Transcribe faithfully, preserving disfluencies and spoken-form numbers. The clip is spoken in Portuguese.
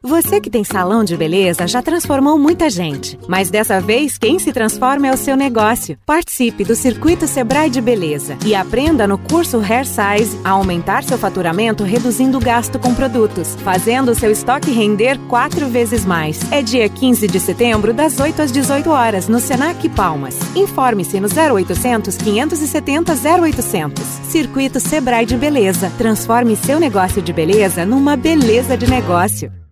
Você que tem salão de beleza já transformou muita gente, mas dessa vez quem se transforma é o seu negócio. Participe do Circuito Sebrae de Beleza e aprenda no curso Hair Size a aumentar seu faturamento reduzindo o gasto com produtos, fazendo o seu estoque render quatro vezes mais. É dia quinze de setembro, das oito às dezoito horas, no Senac Palmas. Informe-se no zero oitocentos, quinhentos e setenta, zero oitocentos. Circuito Sebrae de Beleza. Transforme seu negócio de beleza numa beleza de negócio.